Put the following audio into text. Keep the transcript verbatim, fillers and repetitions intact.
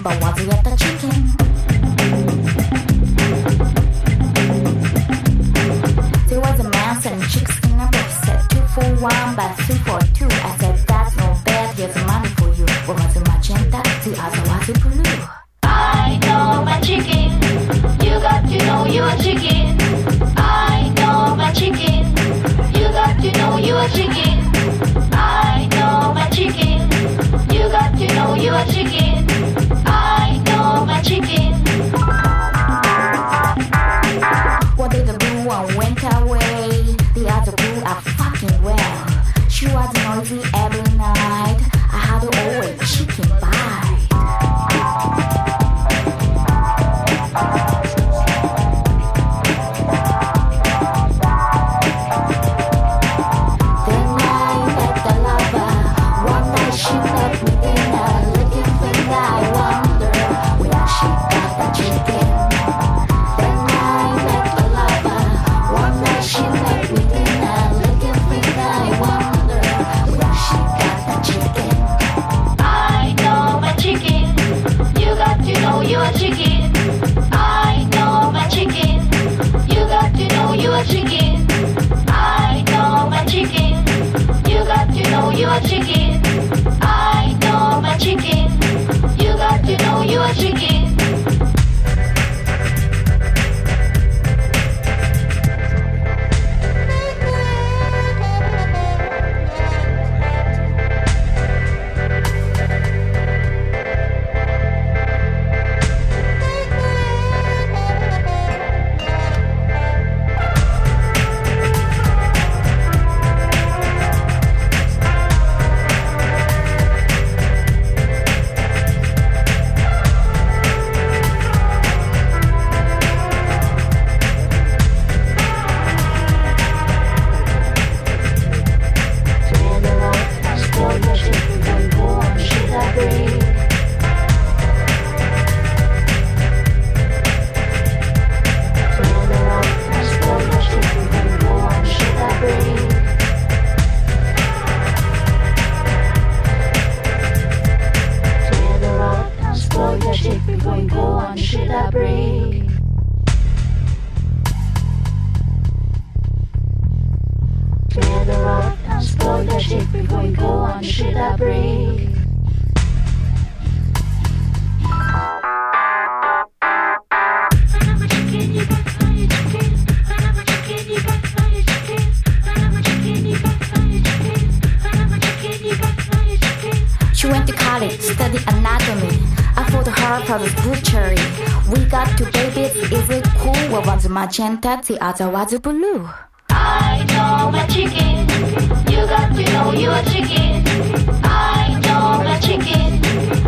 but was it the chicken? There was a mouse and chicks in a box. Said two for one, but three for two. I said that's no bad, here's money for you. One was a magenta, the other was a blue. I know my chicken. You got to know your chicken. I know my chicken. You got to know your chicken. I know my chicken. You got to know your chicken. I know my chicken. One day the blue one went away. The other blue are fucking well. She was noisy every night. I had always chicken bite. Then I met the lover. One night she met me dinner. Looking thing I wonder where she got the chicken. Then I met the lover. One night she met me dinner. Looking thing I wonder where she got the chicken. I know my chicken. You got to know your chicken. I know my chicken. You got to know your chicken. I know my chicken. You got to know your chicken. I know my chicken. You got to know your chicken. She went to college, studied anatomy. I fought her for the butchery. We got two babies, is it cool? One was magenta, the other was blue. I know my chicken. You got to know your chicken. I know my chicken.